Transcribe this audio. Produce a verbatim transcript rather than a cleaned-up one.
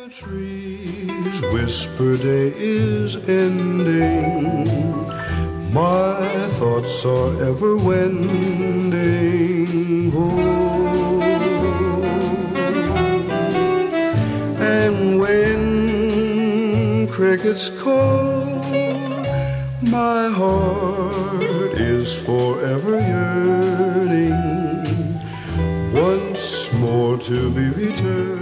trees whisper day is ending. My thoughts are ever wending home. And when crickets call, my heart is forever yearning once more to be returned